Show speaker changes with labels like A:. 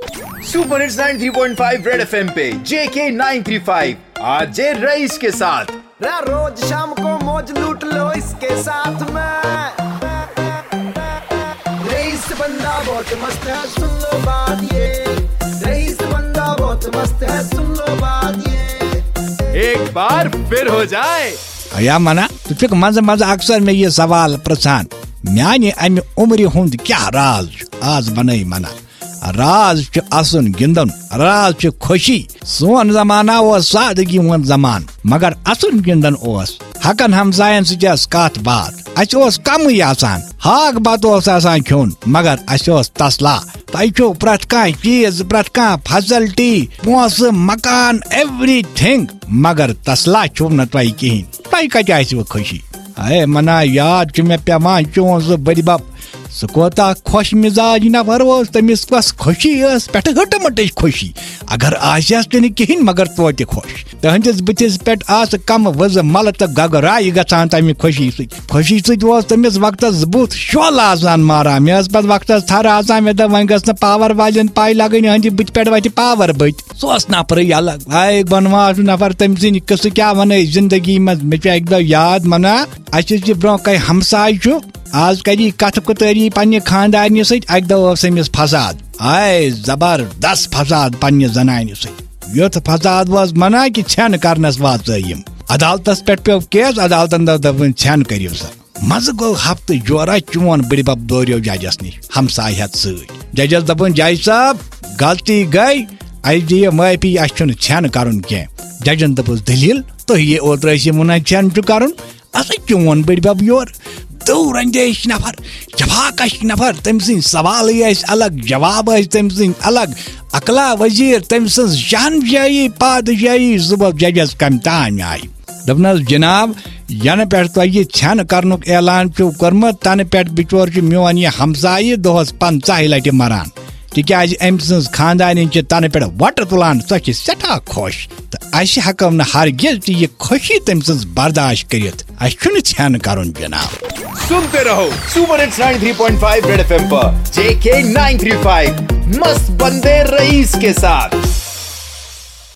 A: Super hits 93.5 red FM पे JK 935 आज जे rice के साथ।
B: रोज शाम को मौज लूट लो इसके साथ में। रईस बंदा बहुत मस्त है, सुन लो बात ये। रईस बंदा बहुत मस्त है, सुन लो बात ये।
A: एक बार फिर हो जाए
C: या मना तुझे मज अक्सर में ये सवाल प्रसान म्याने अमि उम्र हुंद क्या राज आज बने मना राज असन गिंदन राज खुशी सोन जमाना सादगी हुंद जमान मगर असन गिंदन हकन हमसायन सस कत बात अस कम आसान हाक बत खोन मगर अस तसला तुम प्रत चीज प्रत फैसिलिटी पोस मकान एवरीथिंग मगर तसला छो न तुम कहें तुम कत खुशी अे मना याद मे पेवान चोन सह बड़ बब सह कोता खुश मिजाज नफर तमिस कस खुशी पे हटमट खुशी अगर आस कहें मगर तो खुश तहदिस बुथिस पे कम वज मल तो गगराय गसान तमि खुशी तमिस वक्त बुथ शोल आसान मारान मे पे वक्त थर आसान मे वन गि पावर वाले पाई लगन हंद बुथ पे वत पावर बत सह नफर अलग आए बनवास नफर तम सद किस्से क्या वन जिंदगी मज मे एक दह याद मना अस ब्रो कई हमसाय आज करी कथ कुतरी पन्ने खानदारन सक दमिस फसाद आए जबरदस्त फसाद पन्ने जनान युथ फसाद वस मना कि छन करनस वात अदालतस पे पे केस अदालतन दपन छन करियो सा मज गो हफ्त जोरा चोन बड़ बब दौरियो जजस निश हमसाय हथ सजस दपन जज साहब गलती गई अस दियो माफी अस छन कर जजन दपस दलील तो ये ओतर मुना छन कर चोन बड़ बब योर दूर अंदेश नफर जवाकश नफर तम सवाल अलग जवाब तम अलग अकला वजीर तम जान जाई पादशाही सुबह जजस कम तान आई दपन जनाब यन पे तुम छन कर ऐलान छो कर्मत तन पे बिचोर मोन यह हमसाय दोहस 50 लट मरान तिकाज अम सज खानदान तन पे वट तुलान सह सठा खुश तो अस हको न हरगिज यह खुशी तम सज बर्दाश्त कर छन कर जनाब।
A: सुनते रहो सुपर हिट्स 93.5 रेड एफएम पर JK 935 मस्त बंदे रईस के साथ।